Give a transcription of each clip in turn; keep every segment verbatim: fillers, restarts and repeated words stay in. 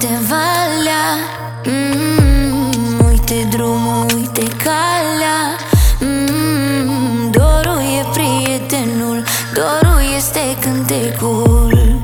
uite valea, mm, uite drumul, uite calea, mm, dorul e prietenul, dorul este cântecul.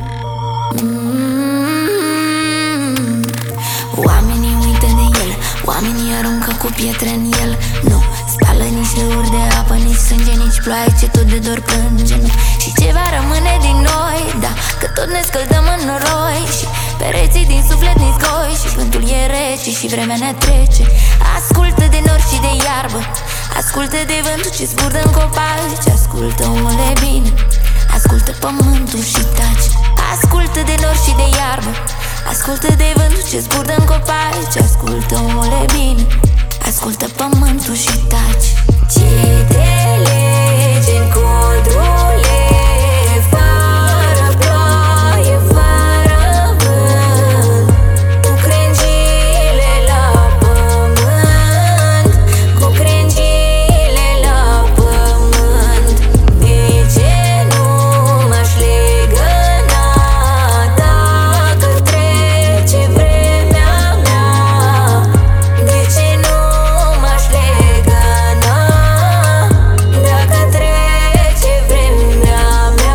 mm, Oamenii uită de el, oamenii aruncă cu pietre în el. Nu spală nici râuri de apă, nici sânge, nici ploaie, ce tot de dor plânge. Nu. Și ce va rămâne din noi, da, că tot ne scăldăm în noroi. Și pereții din suflet ni zgoi, și vântul e rece și vremea ne trece. Ascultă de nori și de iarbă, ascultă de vântul ce zburdă în copaci. Ascultă, omule, bine, ascultă pământul și taci. Ascultă de nori și de iarbă, ascultă de vântul ce zburdă în copaci. Ascultă, omule, bine, ascultă pământul și taci. Ce te lege în codrule, fără ploaie, fără vânt, cu crengile la pământ, cu crengile la pământ. De ce nu m-aș legăna dacă trece vremea mea? De ce nu m-aș legăna dacă trece vremea mea?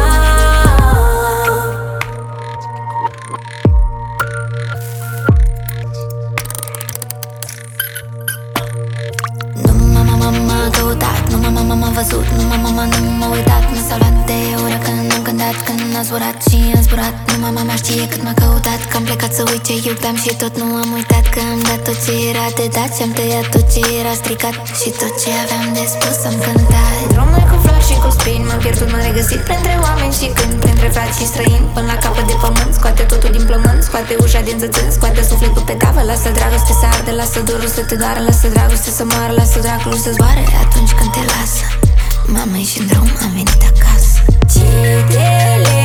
Nu mama m-a căutat, nu mama m-a văzut, nu mama nu m-a uitat. M-a salvat de ora când am cântat, când a zburat și am zburat. Nu mama mea știe cât m-a căutat, că am plecat să uit ce iubeam și tot nu am uitat. Că am dat tot ce era de dat și am tăiat tot ce era stricat, și tot ce aveam de spus am cântat. Drumul cu flori și cu spin, m-am pierdut, m-am regăsit printre oameni și când, printre frați și străini, până la capăt de pământ. Scoate totul din plământ, scoate ușa din zățân, scoate sufletul pe tavă. Lasă dragoste să arde, lasă dorul să te doară, lasă dragoste să moară, lasă dracul să zboare atunci când te lasă. Mama, e și în drum, am venit acasă. Ce te